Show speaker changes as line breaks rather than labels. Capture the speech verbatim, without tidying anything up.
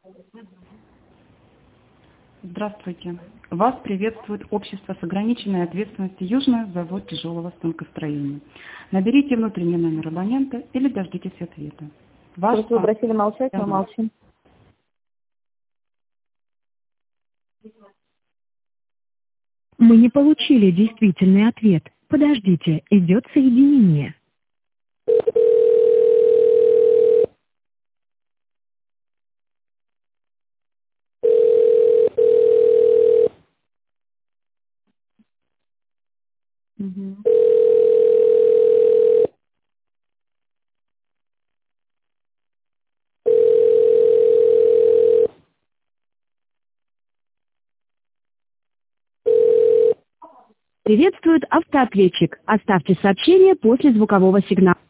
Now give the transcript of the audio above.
Здравствуйте. Вас приветствует общество с ограниченной ответственностью «Южный завод тяжелого станкостроения». Наберите внутренний номер абонента или дождитесь ответа. Ваш
Просто вы просили молчать, мы молчим.
Мы не получили действительный ответ. Подождите, идет соединение.
Угу.
Приветствует автоответчик. Оставьте сообщение после звукового сигнала.